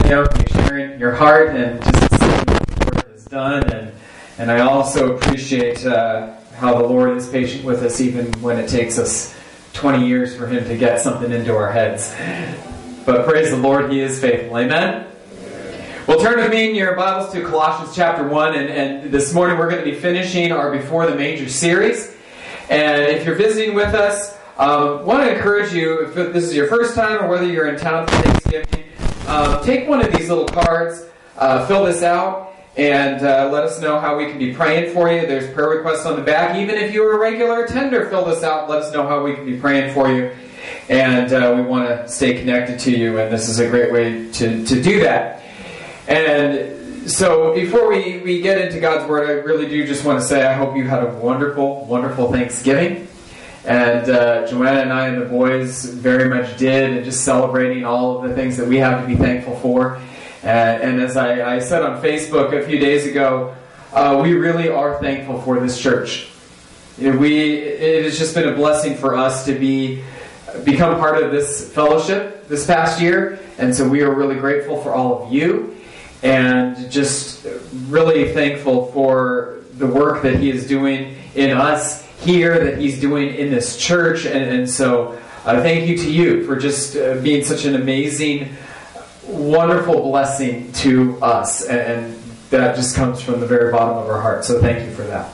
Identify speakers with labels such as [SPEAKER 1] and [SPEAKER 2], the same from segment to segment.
[SPEAKER 1] you sharing your heart and just seeing what the Lord has done. And I also appreciate how the Lord is patient with us even when it takes us 20 years for Him to get something into our heads. But praise the Lord, He is faithful. Amen? Well, turn with me in your Bibles to Colossians chapter 1. And this morning we're going to be finishing our Before the Manger series. And if you're visiting with us, I want to encourage you, if this is your first time or whether you're in town for Thanksgiving, take one of these little cards, fill this out, and let us know how we can be praying for you. There's prayer requests on the back. Even if you're a regular attender, fill this out. Let us know how we can be praying for you. And we want to stay connected to you, and this is a great way to do that. And so before we get into God's Word, I really do just want to say I hope you had a wonderful, wonderful Thanksgiving. And Joanna and I and the boys very much did, and just celebrating all of the things that we have to be thankful for. And as I said on Facebook a few days ago, we really are thankful for this church. It has just been a blessing for us to become part of this fellowship this past year. And so we are really grateful for all of you, and just really thankful for the work that He is doing in us here, that He's doing in this church. And so thank you to you for just being such an amazing, wonderful blessing to us. And that just comes from the very bottom of our heart. So thank you for that.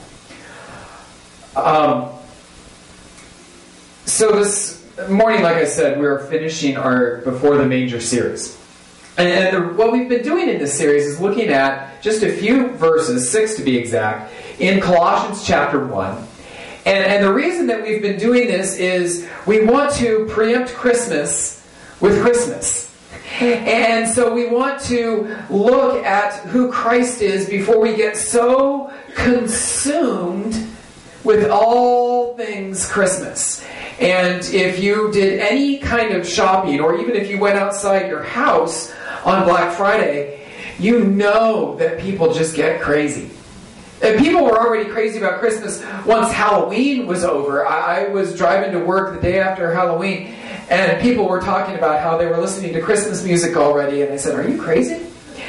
[SPEAKER 1] So this morning, like I said, we're finishing our Before the Manger series. And what we've been doing in this series is looking at just a few verses, 6 to be exact, in Colossians chapter 1. And the reason that we've been doing this is we want to preempt Christmas with Christmas. And so we want to look at who Christ is before we get so consumed with all things Christmas. And if you did any kind of shopping, or even if you went outside your house on Black Friday, you know that people just get crazy. And people were already crazy about Christmas once Halloween was over. I was driving to work the day after Halloween, and people were talking about how they were listening to Christmas music already, and I said, "Are you crazy?"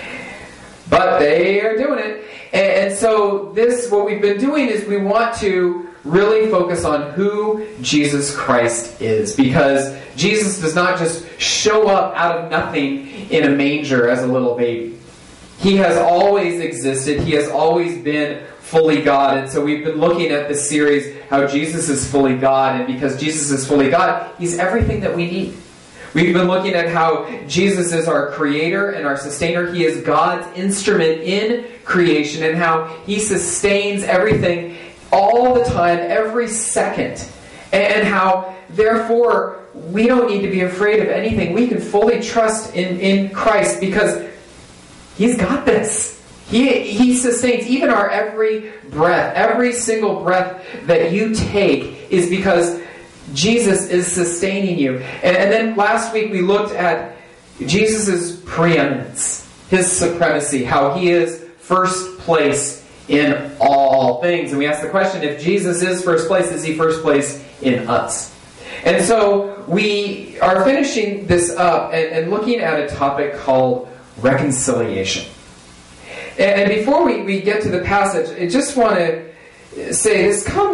[SPEAKER 1] But they are doing it. And so what we've been doing is we want to really focus on who Jesus Christ is, because Jesus does not just show up out of nothing in a manger as a little baby. He has always existed. He has always been fully God. And so we've been looking at this series, how Jesus is fully God. And because Jesus is fully God, He's everything that we need. We've been looking at how Jesus is our creator and our sustainer. He is God's instrument in creation, and how He sustains everything all the time, every second. And how, therefore, we don't need to be afraid of anything. We can fully trust in Christ, because He's got this. He sustains even our every breath. Every single breath that you take is because Jesus is sustaining you. And then last week we looked at Jesus' preeminence, His supremacy, how He is first place in all things. And we asked the question, if Jesus is first place, is He first place in us? And so we are finishing this up and looking at a topic called reconciliation. And before we get to the passage, I just want to say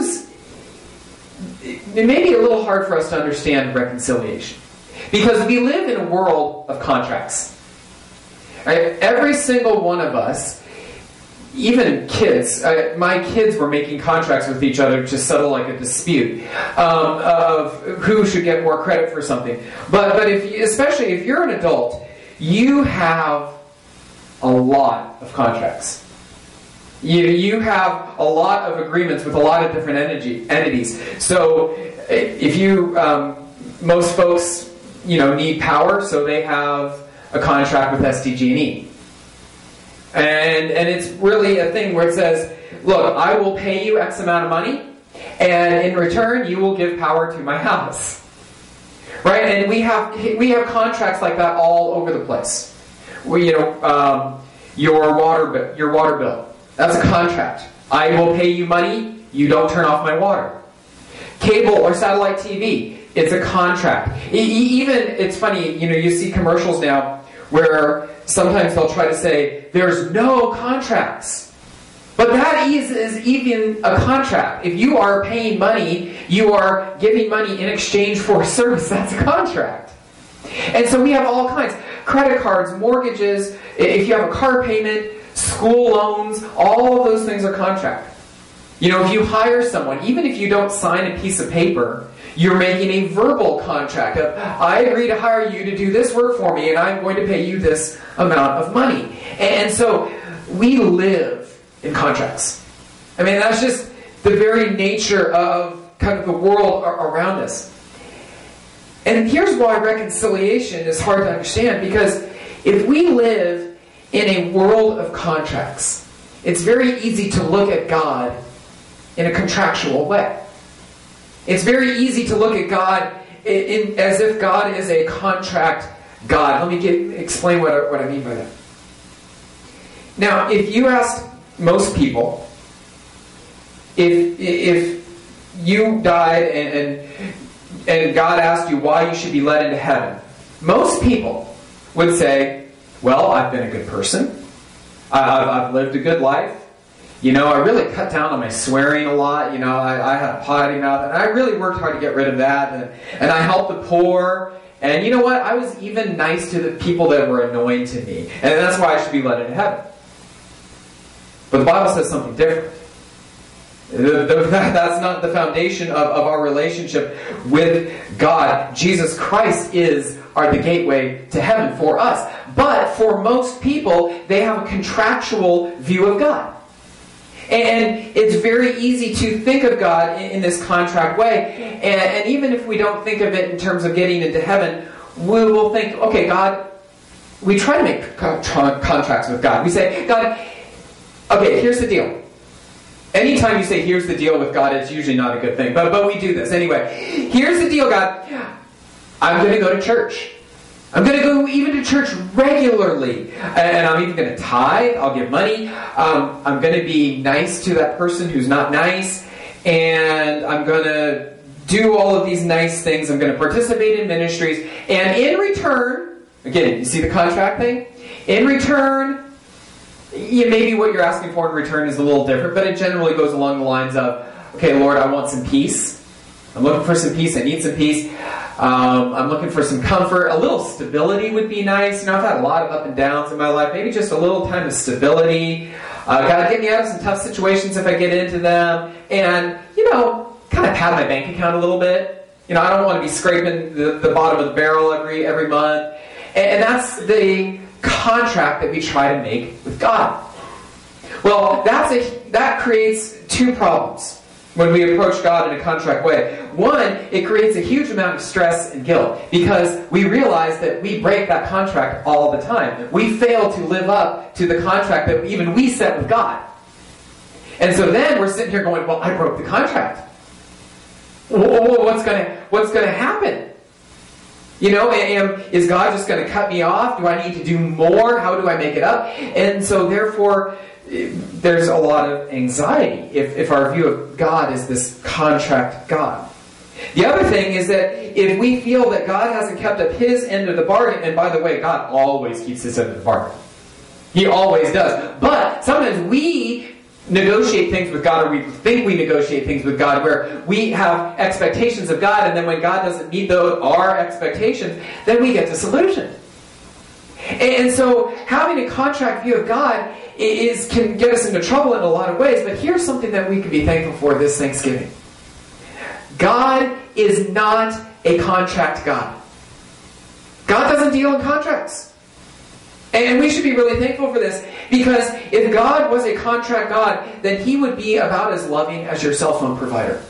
[SPEAKER 1] it may be a little hard for us to understand reconciliation, because we live in a world of contracts. Right? Every single one of us, even kids, my kids were making contracts with each other to settle like a dispute of who should get more credit for something. But especially if you're an adult, you have a lot of contracts. You have a lot of agreements with a lot of different entities. So if you, most folks, need power, so they have a contract with SDG&E. And it's really a thing where it says, look, I will pay you X amount of money, and in return, you will give power to my house. Right? And we have contracts like that all over the place. Your water bill. That's a contract. I will pay you money. You don't turn off my water. Cable or satellite TV. It's a contract. Even, it's funny, you see commercials now where sometimes they'll try to say, there's no contracts. But that is even a contract. If you are paying money, you are giving money in exchange for a service. That's a contract. And so we have all kinds. Credit cards, mortgages, if you have a car payment, school loans, all of those things are contract. You know, if you hire someone, even if you don't sign a piece of paper, you're making a verbal contract of, I agree to hire you to do this work for me, and I'm going to pay you this amount of money. And so we live in contracts. I mean, that's just the very nature of kind of the world around us. And here's why reconciliation is hard to understand, because if we live in a world of contracts, it's very easy to look at God in a contractual way. It's very easy to look at God as if God is a contract God. Let me explain what I mean by that. Now, if you ask most people, if you died and God asked you why you should be led into heaven, most people would say, well, I've been a good person. I've lived a good life. You know, I really cut down on my swearing a lot. You know, I had a potty mouth, and I really worked hard to get rid of that. And I helped the poor. And you know what? I was even nice to the people that were annoying to me. And that's why I should be led into heaven. But the Bible says something different. That's not the foundation of our relationship with God. Jesus Christ is the gateway to heaven for us. But for most people, they have a contractual view of God. And it's very easy to think of God in this contract way. And even if we don't think of it in terms of getting into heaven, we will think, okay, God, we try to make contracts with God. We say, God, okay, here's the deal. Anytime you say, here's the deal with God, it's usually not a good thing. But we do this. Anyway, here's the deal, God. I'm going to go to church. I'm going to go even to church regularly. And I'm even going to tithe. I'll give money. I'm going to be nice to that person who's not nice. And I'm going to do all of these nice things. I'm going to participate in ministries. And in return, again, you see the contract thing? In return, maybe what you're asking for in return is a little different, but it generally goes along the lines of, okay, Lord, I want some peace. I'm looking for some peace. I need some peace. I'm looking for some comfort. A little stability would be nice. You know, I've had a lot of up and downs in my life. Maybe just a little time of stability. God, get me out of some tough situations if I get into them. And, you know, kind of pad my bank account a little bit. You know, I don't want to be scraping the bottom of the barrel every month. And that's the contract that we try to make with God. Well, that creates two problems when we approach God in a contract way. One, it creates a huge amount of stress and guilt because we realize that we break that contract all the time. We fail to live up to the contract that even we set with God. And so then we're sitting here going, well, I broke the contract. What's going to happen? You know, is God just going to cut me off? Do I need to do more? How do I make it up? And so therefore, there's a lot of anxiety if our view of God is this contract God. The other thing is that if we feel that God hasn't kept up His end of the bargain, and by the way, God always keeps His end of the bargain. He always does. But sometimes we negotiate things with God, or we think we negotiate things with God, where we have expectations of God, and then when God doesn't meet our expectations, then we get disillusioned. And so having a contract view of God can get us into trouble in a lot of ways, but here's something that we can be thankful for this Thanksgiving. God is not a contract God. God doesn't deal in contracts. And we should be really thankful for this, because if God was a contract God, then He would be about as loving as your cell phone provider.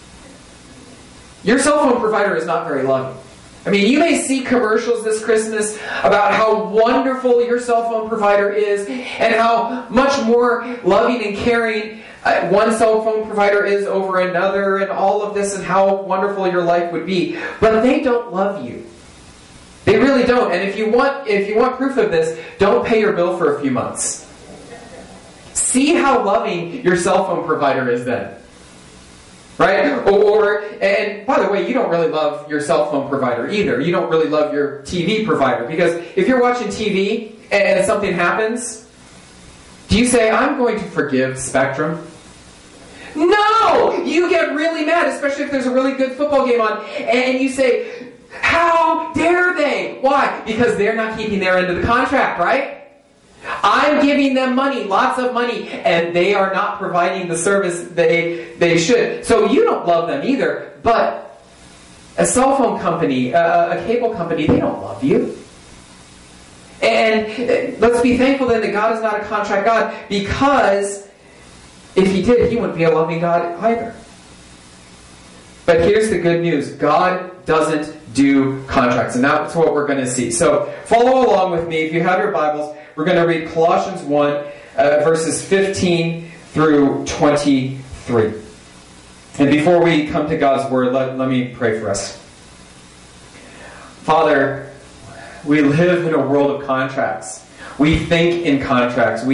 [SPEAKER 1] Your cell phone provider is not very loving. I mean, you may see commercials this Christmas about how wonderful your cell phone provider is and how much more loving and caring one cell phone provider is over another and all of this and how wonderful your life would be. But they don't love you. They really don't. And if you want proof of this, don't pay your bill for a few months. See how loving your cell phone provider is then. Right? And by the way, you don't really love your cell phone provider either. You don't really love your TV provider. Because if you're watching TV and something happens, do you say, I'm going to forgive Spectrum? No! You get really mad, especially if there's a really good football game on, and you say, how dare they? Why? Because they're not keeping their end of the contract, right? I'm giving them money, lots of money, and they are not providing the service they should. So you don't love them either, but a cell phone company, a cable company, they don't love you. And let's be thankful then that God is not a contract God, because if He did, He wouldn't be a loving God either. But here's the good news. God doesn't do contracts, and that's what we're going to see. So follow along with me. If you have your Bibles, we're going to read Colossians 1, verses 15 through 23. And before we come to God's Word, let me pray for us. Father, we live in a world of contracts. We think in contracts.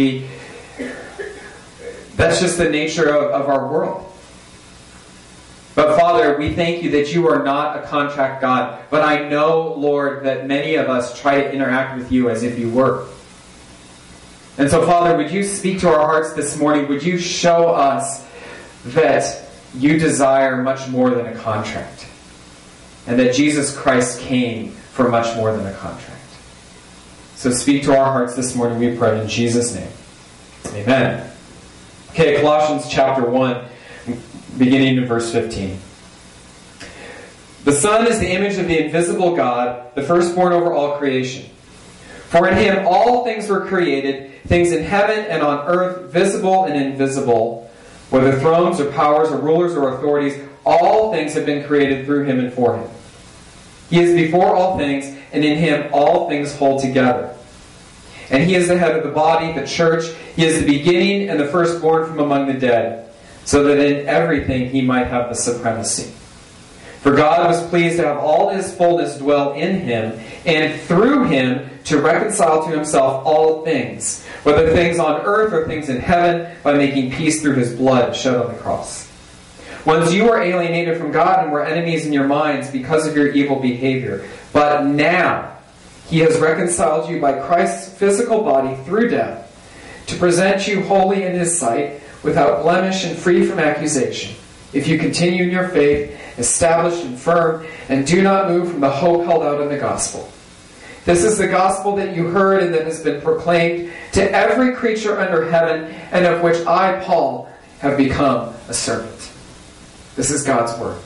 [SPEAKER 1] That's just the nature of our world. But Father, we thank you that you are not a contract God. But I know, Lord, that many of us try to interact with you as if you were. And so, Father, would you speak to our hearts this morning? Would you show us that you desire much more than a contract? And that Jesus Christ came for much more than a contract. So speak to our hearts this morning, we pray in Jesus' name. Amen. Okay, Colossians chapter 1, beginning in verse 15. The Son is the image of the invisible God, the firstborn over all creation. For in Him all things were created, things in heaven and on earth, visible and invisible, whether thrones or powers or rulers or authorities, all things have been created through Him and for Him. He is before all things, and in Him all things hold together. And He is the head of the body, the church. He is the beginning and the firstborn from among the dead, so that in everything He might have the supremacy. For God was pleased to have all His fullness dwell in Him, and through Him to reconcile to Himself all things, whether things on earth or things in heaven, by making peace through His blood shed on the cross. Once you were alienated from God and were enemies in your minds because of your evil behavior. But now He has reconciled you by Christ's physical body through death, to present you holy in His sight, without blemish and free from accusation, if you continue in your faith, established and firm, and do not move from the hope held out in the gospel. This is the gospel that you heard and that has been proclaimed to every creature under heaven, and of which I, Paul, have become a servant. This is God's Word.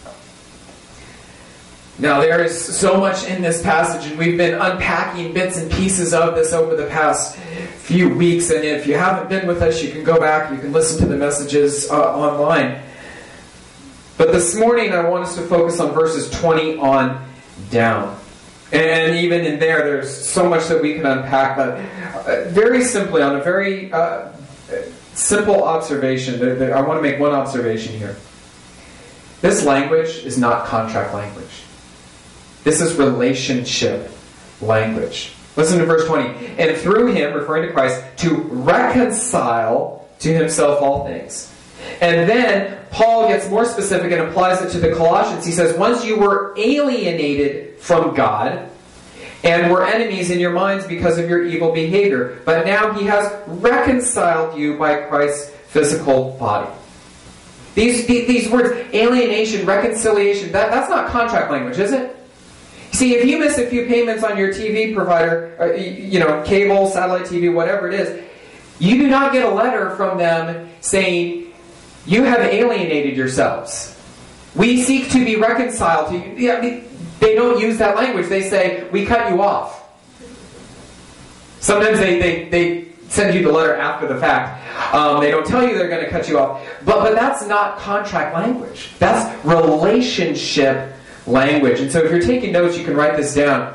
[SPEAKER 1] Now, there is so much in this passage, and we've been unpacking bits and pieces of this over the past few weeks, and if you haven't been with us, you can go back, you can listen to the messages online. But this morning, I want us to focus on verses 20 on down. And even in there, there's so much that we can unpack. But very simply, on a very simple observation, I want to make one observation here. This language is not contract language. This is relationship language. Listen to verse 20. And through Him, referring to Christ, to reconcile to Himself all things. And then Paul gets more specific and applies it to the Colossians. He says, once you were alienated from God and were enemies in your minds because of your evil behavior, but now He has reconciled you by Christ's physical body. These words, alienation, reconciliation, that's not contract language, is it? See, if you miss a few payments on your TV provider, cable, satellite TV, whatever it is, you do not get a letter from them saying, you have alienated yourselves. We seek to be reconciled to you. Yeah, they don't use that language. They say, we cut you off. Sometimes they send you the letter after the fact. They don't tell you they're going to cut you off. But that's not contract language. That's relationship language. And so if you're taking notes, you can write this down.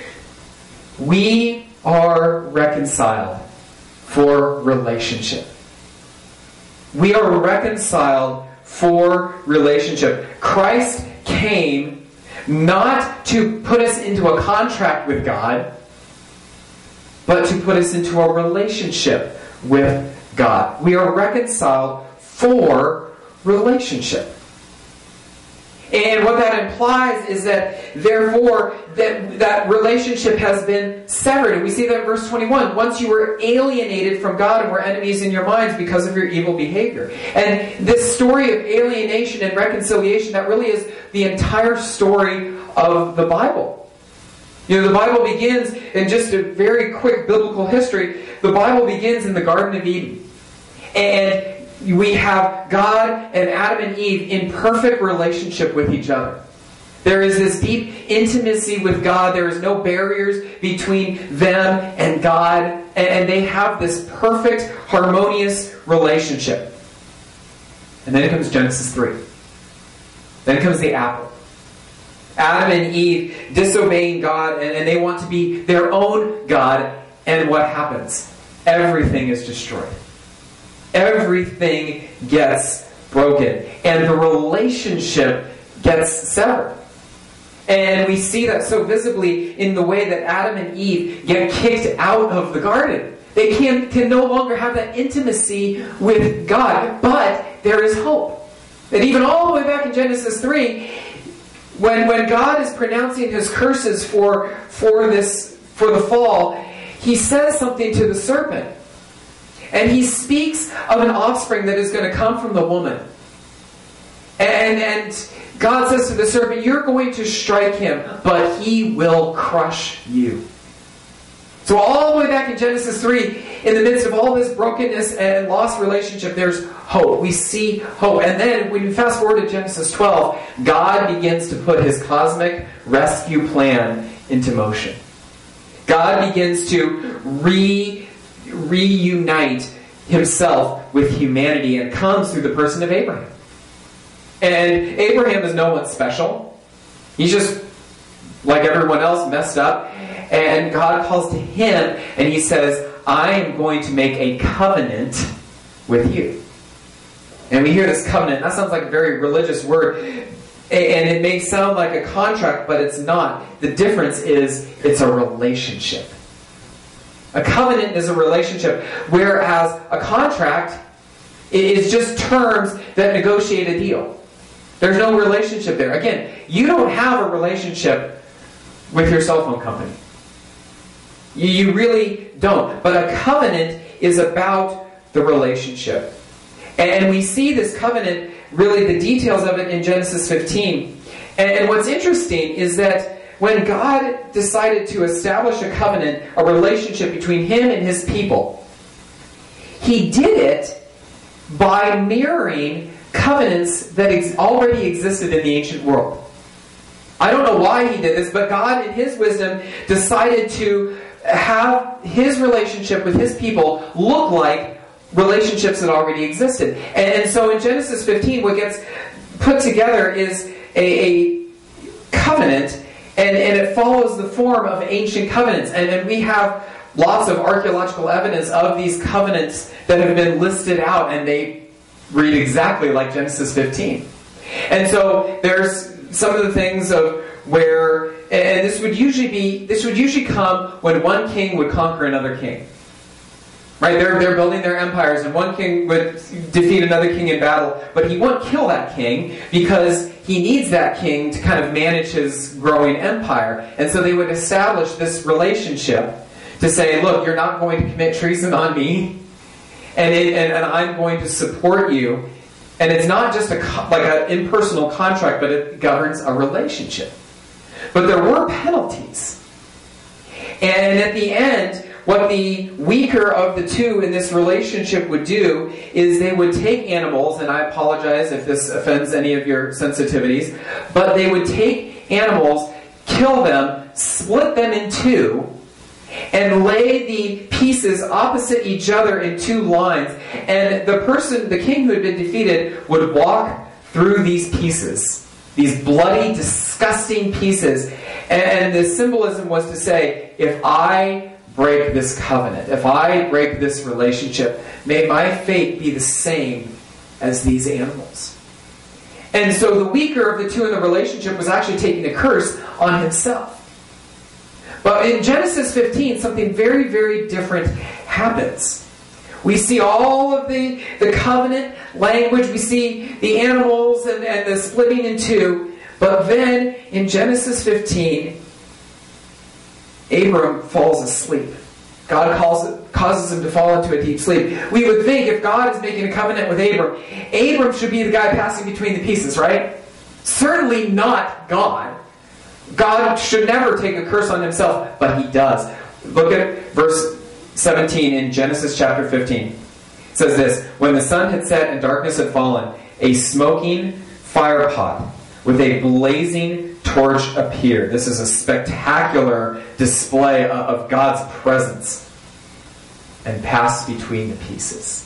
[SPEAKER 1] We are reconciled for relationship. We are reconciled for relationship. Christ came not to put us into a contract with God, but to put us into a relationship with God. We are reconciled for relationship. And what that implies is that, therefore, that relationship has been severed. And we see that in verse 21. Once you were alienated from God and were enemies in your minds because of your evil behavior. And this story of alienation and reconciliation, that really is the entire story of the Bible. You know, the Bible begins, in just a very quick biblical history, the Bible begins in the Garden of Eden. And we have God and Adam and Eve in perfect relationship with each other. There is this deep intimacy with God. There is no barriers between them and God. And they have this perfect, harmonious relationship. And then comes Genesis 3. Then comes the apple. Adam and Eve disobeying God, and they want to be their own God. And what happens? Everything is destroyed. Everything gets broken. And the relationship gets severed. And we see that so visibly in the way that Adam and Eve get kicked out of the garden. They can no longer have that intimacy with God. But there is hope. And even all the way back in Genesis 3, when God is pronouncing His curses for the fall, He says something to the serpent. And He speaks of an offspring that is going to come from the woman. And God says to the serpent, you're going to strike him, but he will crush you. So all the way back in Genesis 3, in the midst of all this brokenness and lost relationship, there's hope. We see hope. And then when you fast forward to Genesis 12, God begins to put His cosmic rescue plan into motion. God begins to reunite Himself with humanity, and comes through the person of Abraham. And Abraham is no one special. He's just like everyone else, messed up. And God calls to him and He says, I am going to make a covenant with you. And we hear this covenant. That sounds like a very religious word. And it may sound like a contract, but it's not. The difference is it's a relationship. A covenant is a relationship, whereas a contract is just terms that negotiate a deal. There's no relationship there. Again, you don't have a relationship with your cell phone company. You really don't. But a covenant is about the relationship. And we see this covenant, really the details of it in Genesis 15. And what's interesting is that when God decided to establish a covenant, a relationship between Him and His people, He did it by mirroring covenants that already existed in the ancient world. I don't know why He did this, but God in His wisdom decided to have His relationship with His people look like relationships that already existed. And so in Genesis 15, what gets put together is a covenant, and it follows the form of ancient covenants. And we have lots of archaeological evidence of these covenants that have been listed out, and they read exactly like Genesis 15. And so there's some of the things of where, and this would usually come when one king would conquer another king. Right? They're building their empires, and one king would defeat another king in battle, but he won't kill that king because he needs that king to kind of manage his growing empire. And so they would establish this relationship to say, look, you're not going to commit treason on me, and I'm going to support you. And it's not just like an impersonal contract, but it governs a relationship. But there were penalties. And at the end, what the weaker of the two in this relationship would do is they would take animals, and I apologize if this offends any of your sensitivities, but they would take animals, kill them, split them in two, and lay the pieces opposite each other in two lines. And the king who had been defeated, would walk through these pieces, these bloody, disgusting pieces. And the symbolism was to say, if I break this covenant, if I break this relationship, may my fate be the same as these animals. And so the weaker of the two in the relationship was actually taking a curse on himself. But in Genesis 15, something very, very different happens. We see all of the covenant language. We see the animals and the splitting in two. But then, in Genesis 15, Abram falls asleep. God causes him to fall into a deep sleep. We would think if God is making a covenant with Abram should be the guy passing between the pieces, right? Certainly not God. God should never take a curse on himself, but he does. Look at verse 17 in Genesis chapter 15. It says this, "When the sun had set and darkness had fallen, a smoking fire pot with a blazing torch appeared." This is a spectacular display of God's presence, and passed between the pieces.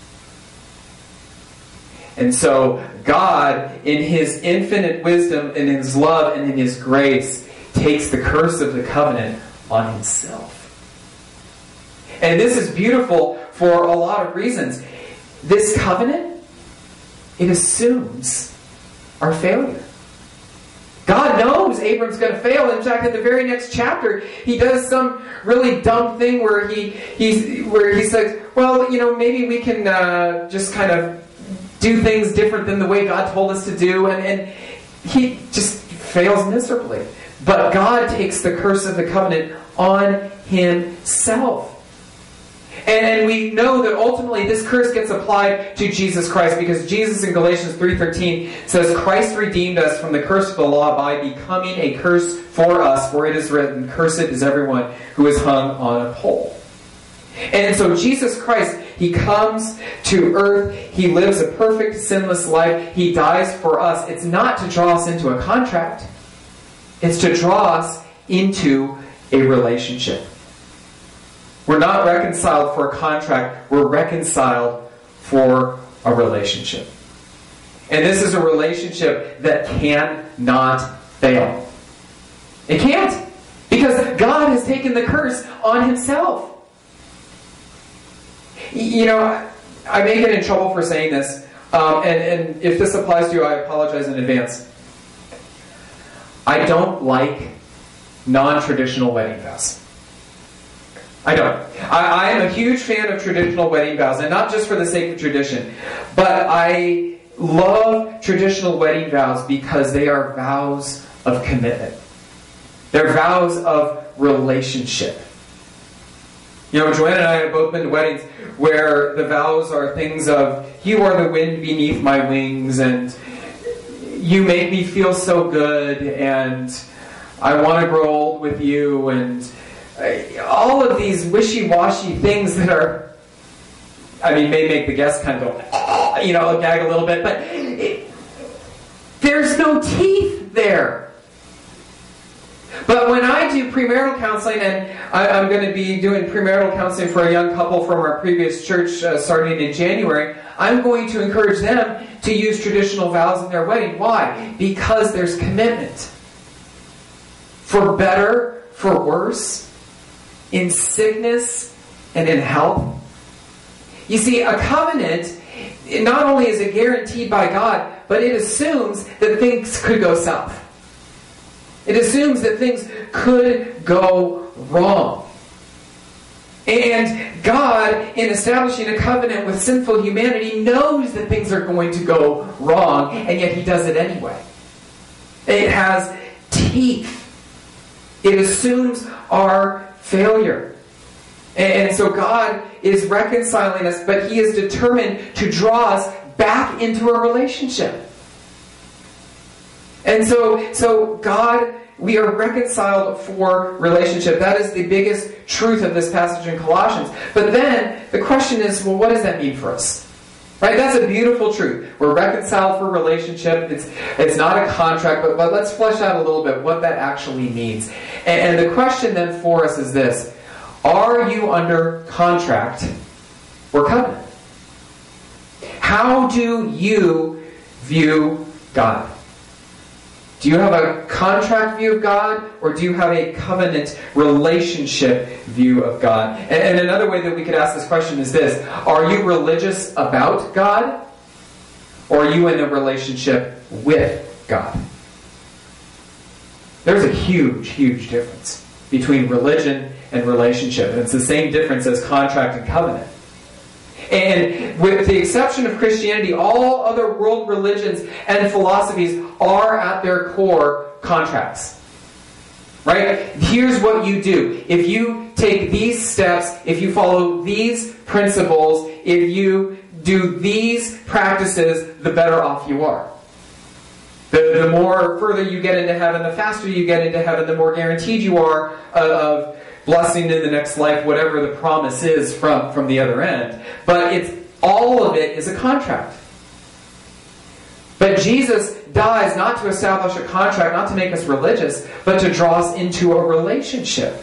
[SPEAKER 1] And so God, in his infinite wisdom, in his love, and in his grace, takes the curse of the covenant on himself. And this is beautiful for a lot of reasons. This covenant, it assumes our failure. God knows Abram's going to fail. In fact, in the very next chapter, he does some really dumb thing where he says, well, maybe we can just kind of do things different than the way God told us to do. And he just fails miserably. But God takes the curse of the covenant on himself. And we know that ultimately this curse gets applied to Jesus Christ, because Jesus in Galatians 3:13 says, "Christ redeemed us from the curse of the law by becoming a curse for us, for it is written, 'Cursed is everyone who is hung on a pole.'" And so Jesus Christ, he comes to earth, he lives a perfect, sinless life, he dies for us. It's not to draw us into a contract, it's to draw us into a relationship. We're not reconciled for a contract. We're reconciled for a relationship. And this is a relationship that cannot fail. It can't. Because God has taken the curse on himself. I may get in trouble for saying this. And if this applies to you, I apologize in advance. I don't like non-traditional wedding vows. I don't. I am a huge fan of traditional wedding vows, and not just for the sake of tradition, but I love traditional wedding vows because they are vows of commitment. They're vows of relationship. Joanna and I have both been to weddings where the vows are things of, "You are the wind beneath my wings," and "You make me feel so good," and "I want to grow old with you," and all of these wishy-washy things that are, may make the guests kind of go, gag a little bit, but there's no teeth there. But when I do premarital counseling, and I'm going to be doing premarital counseling for a young couple from our previous church starting in January, I'm going to encourage them to use traditional vows in their wedding. Why? Because there's commitment. For better, for worse, in sickness and in health. You see, a covenant, not only is it guaranteed by God, but it assumes that things could go south. It assumes that things could go wrong. And God, in establishing a covenant with sinful humanity, knows that things are going to go wrong, and yet he does it anyway. It has teeth. It assumes our failure. And so God is reconciling us, but he is determined to draw us back into a relationship. And so God, we are reconciled for relationship. That is the biggest truth of this passage in Colossians. But then the question is, well, what does that mean for us? Right? That's a beautiful truth. We're reconciled for relationship. It's not a contract, but let's flesh out a little bit what that actually means. And the question then for us is this: are you under contract or covenant? How do you view God? Do you have a contract view of God, or do you have a covenant relationship view of God? And another way that we could ask this question is this: are you religious about God, or are you in a relationship with God? There's a huge, huge difference between religion and relationship. And it's the same difference as contract and covenant. And with the exception of Christianity, all other world religions and philosophies are at their core contracts. Right? Here's what you do. If you take these steps, if you follow these principles, if you do these practices, the better off you are. The more further you get into heaven, the faster you get into heaven, the more guaranteed you are of blessing in the next life, whatever the promise is from the other end. But all of it is a contract. But Jesus dies not to establish a contract, not to make us religious, but to draw us into a relationship.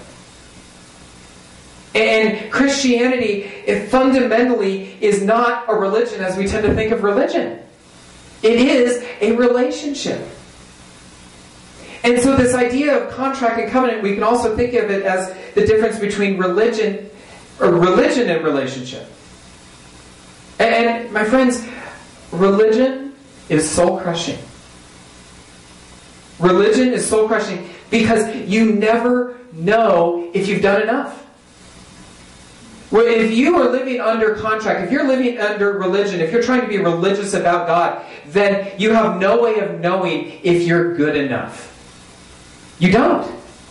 [SPEAKER 1] And Christianity, it fundamentally is not a religion as we tend to think of religion. It is a relationship. And so this idea of contract and covenant, we can also think of it as the difference between religion and relationship. And my friends, religion is soul-crushing. Religion is soul-crushing because you never know if you've done enough. Well, if you are living under contract, if you're living under religion, if you're trying to be religious about God, then you have no way of knowing if you're good enough. You don't.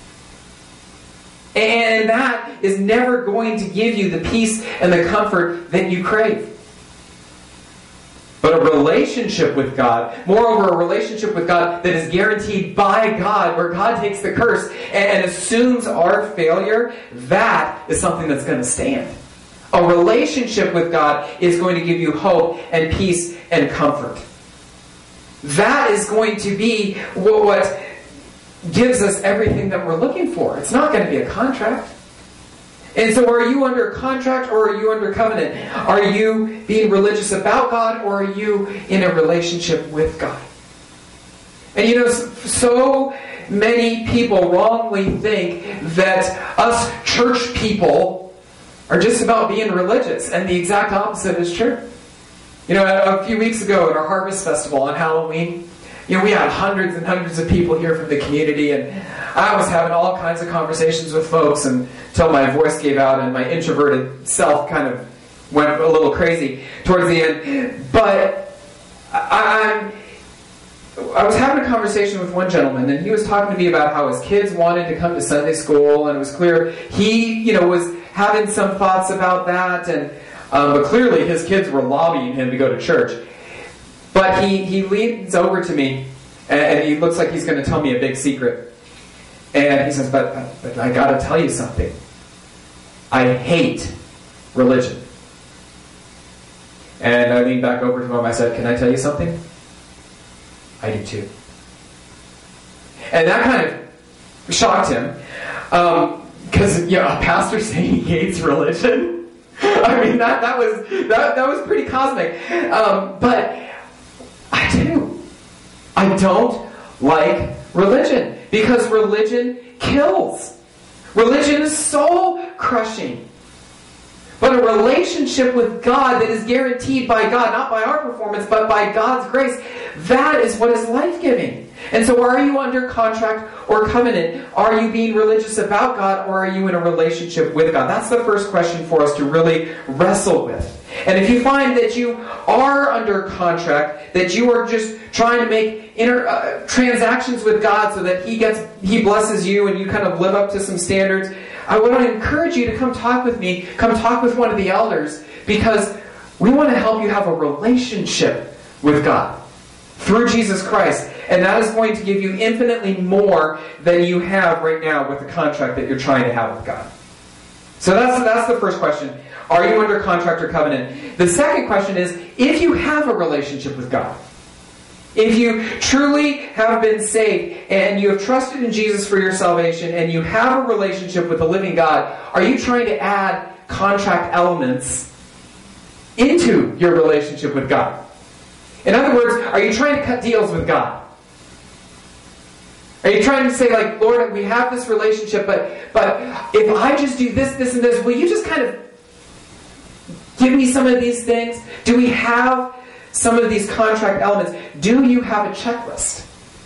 [SPEAKER 1] And that is never going to give you the peace and the comfort that you crave. But a relationship with God, moreover, a relationship with God that is guaranteed by God, where God takes the curse and assumes our failure, that is something that's going to stand. A relationship with God is going to give you hope and peace and comfort. That is going to be what gives us everything that we're looking for. It's not going to be a contract. And so are you under contract or are you under covenant? Are you being religious about God or are you in a relationship with God? And you know, so many people wrongly think that us church people are just about being religious, and the exact opposite is true. You know, a few weeks ago at our Harvest Festival on Halloween, you know, we had hundreds and hundreds of people here from the community, and I was having all kinds of conversations with folks until my voice gave out and my introverted self kind of went a little crazy towards the end. But I was having a conversation with one gentleman, and he was talking to me about how his kids wanted to come to Sunday school, and it was clear he, you know, was having some thoughts about that, and but clearly his kids were lobbying him to go to church. But he leans over to me, and he looks like he's going to tell me a big secret. And he says, but I got to tell you something. I hate religion. And I leaned back over to him. I said, can I tell you something? I do too. And that kind of shocked him. Because a pastor saying he hates religion. I mean, that was pretty cosmic. But I do. I don't like religion because religion kills. Religion is soul crushing. But a relationship with God that is guaranteed by God, not by our performance, but by God's grace, that is what is life-giving. And so are you under contract or covenant? Are you being religious about God, or are you in a relationship with God? That's the first question for us to really wrestle with. And if you find that you are under contract, that you are just trying to make transactions with God so that He blesses you and you kind of live up to some standards, I want to encourage you to come talk with me, come talk with one of the elders, because we want to help you have a relationship with God through Jesus Christ. And that is going to give you infinitely more than you have right now with the contract that you're trying to have with God. So that's the first question. Are you under contract or covenant? The second question is, if you have a relationship with God, if you truly have been saved and you have trusted in Jesus for your salvation and you have a relationship with the living God, are you trying to add contract elements into your relationship with God? In other words, are you trying to cut deals with God? Are you trying to say, like, Lord, we have this relationship, but if I just do this, this, and this, will you just kind of give me some of these things? Do we have some of these contract elements? Do you have a checklist?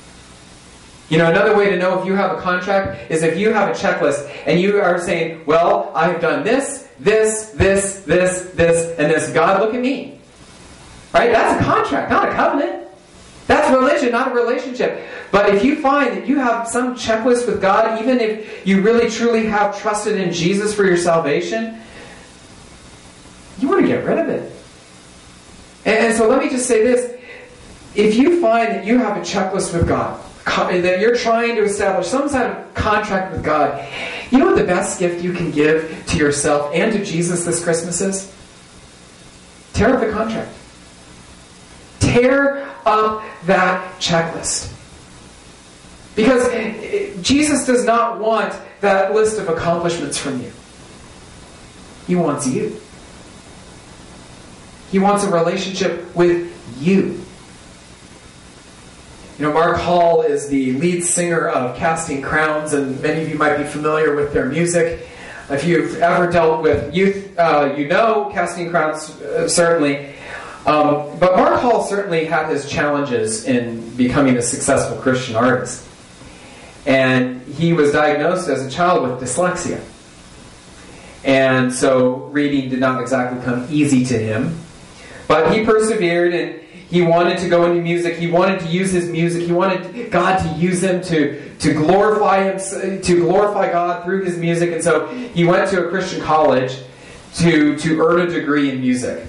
[SPEAKER 1] You know, another way to know if you have a contract is if you have a checklist and you are saying, well, I've done this, and this. God God, look at me. Right? That's a contract, not a covenant. That's religion, not a relationship. But if you find that you have some checklist with God, even if you really truly have trusted in Jesus for your salvation, you want to get rid of it. And so let me just say this. If you find that you have a checklist with God, that you're trying to establish some sort of contract with God, you know what the best gift you can give to yourself and to Jesus this Christmas is? Tear up the contract. Tear up that checklist. Because Jesus does not want that list of accomplishments from you. He wants you. He wants a relationship with you. You know, Mark Hall is the lead singer of Casting Crowns, and many of you might be familiar with their music. If you've ever dealt with youth, you know Casting Crowns, certainly. But Mark Hall certainly had his challenges in becoming a successful Christian artist. And he was diagnosed as a child with dyslexia. And so reading did not exactly come easy to him. But he persevered, and he wanted to go into music. He wanted to use his music. He wanted God to use him to glorify him, to glorify God through his music. And so he went to a Christian college to earn a degree in music.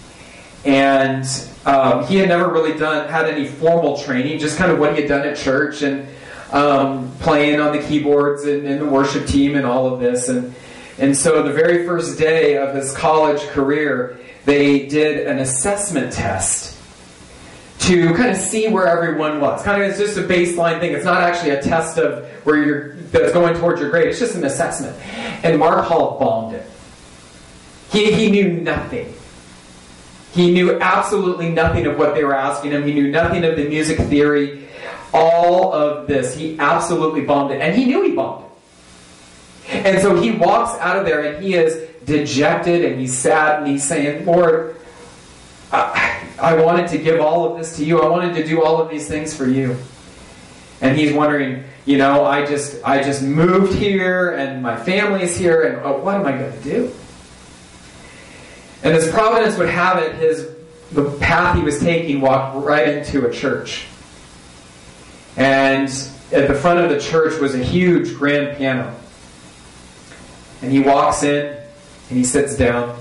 [SPEAKER 1] And he had never really had any formal training, just kind of what he had done at church and playing on the keyboards and the worship team and all of this. And so the very first day of his college career, they did an assessment test to kind of see where everyone was. Kind of, it's just a baseline thing. It's not actually a test of that's going towards your grade. It's just an assessment. And Mark Hall bombed it. He knew nothing. He knew absolutely nothing of what they were asking him. He knew nothing of the music theory. All of this. He absolutely bombed it. And he knew he bombed it. And so he walks out of there and he is dejected and he's sad and he's saying, Lord, I wanted to give all of this to you. I wanted to do all of these things for you. And he's wondering, you know, I just moved here and my family's here and what am I going to do? And as providence would have it, the path he was taking walked right into a church. And at the front of the church was a huge grand piano. And he walks in and he sits down.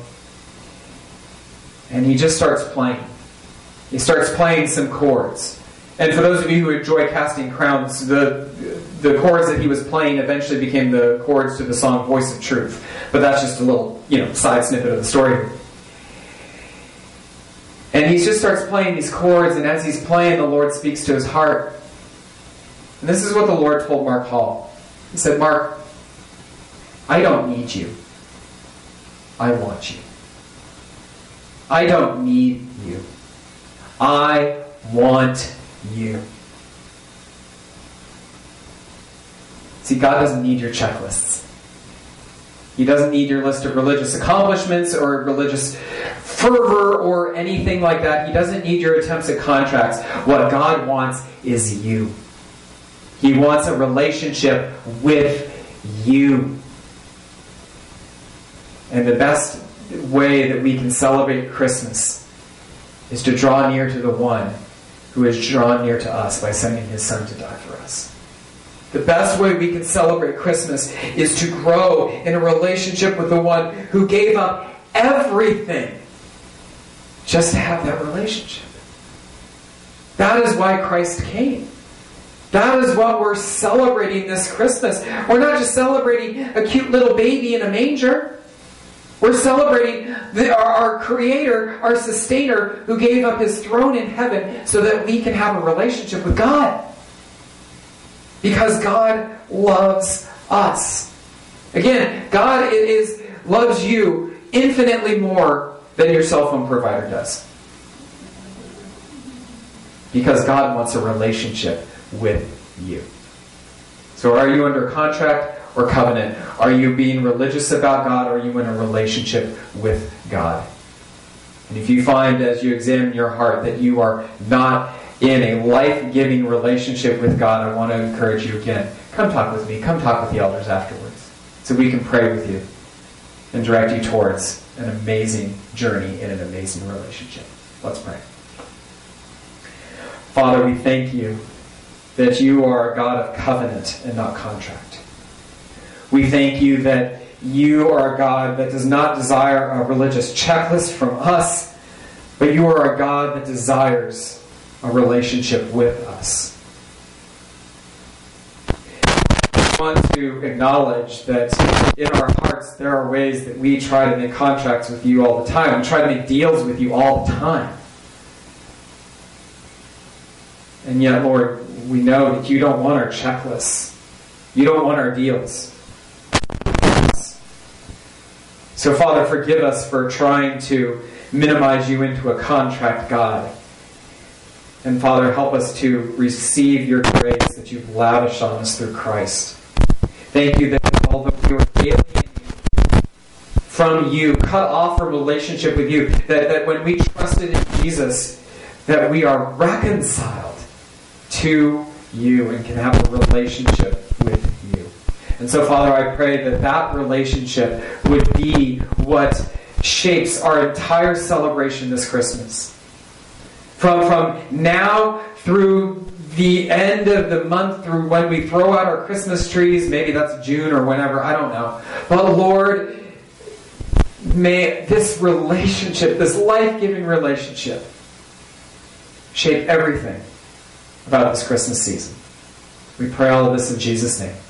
[SPEAKER 1] And he just starts playing. He starts playing some chords. And for those of you who enjoy Casting Crowns, the chords that he was playing eventually became the chords to the song Voice of Truth. But that's just a little, side snippet of the story. And he just starts playing these chords, and as he's playing, the Lord speaks to his heart. And this is what the Lord told Mark Hall. He said, Mark, I don't need you. I want you. I don't need you. I want you. See, God doesn't need your checklists. He doesn't need your list of religious accomplishments or religious fervor or anything like that. He doesn't need your attempts at contracts. What God wants is you. He wants a relationship with you. And the best way that we can celebrate Christmas is to draw near to the one who has drawn near to us by sending his Son to die for us. The best way we can celebrate Christmas is to grow in a relationship with the one who gave up everything just to have that relationship. That is why Christ came. That is what we're celebrating this Christmas. We're not just celebrating a cute little baby in a manger. We're celebrating our Creator, our Sustainer, who gave up His throne in heaven so that we can have a relationship with God. Because God loves us. Again, God loves you infinitely more than your cell phone provider does. Because God wants a relationship with you. So are you under contract or covenant? Are you being religious about God, or are you in a relationship with God? And if you find as you examine your heart that you are not in a life-giving relationship with God, I want to encourage you again. Come talk with me. Come talk with the elders afterwards so we can pray with you. and direct you towards an amazing journey in an amazing relationship. Let's pray. Father, we thank you that you are a God of covenant and not contract. We thank you that you are a God that does not desire a religious checklist from us, but you are a God that desires a relationship with us. I want to acknowledge that in our hearts there are ways that we try to make contracts with you all the time. We try to make deals with you all the time. And yet, Lord, we know that you don't want our checklists. You don't want our deals. So, Father, forgive us for trying to minimize you into a contract God. And, Father, help us to receive your grace that you've lavished on us through Christ. Thank you that although we were alienated from you, cut off from relationship with you, that when we trusted in Jesus, that we are reconciled to you and can have a relationship with you. And so, Father, I pray that that relationship would be what shapes our entire celebration this Christmas. From now through the end of the month, through when we throw out our Christmas trees, maybe that's June or whenever, I don't know. But Lord, may this relationship, this life-giving relationship, shape everything about this Christmas season. We pray all of this in Jesus' name.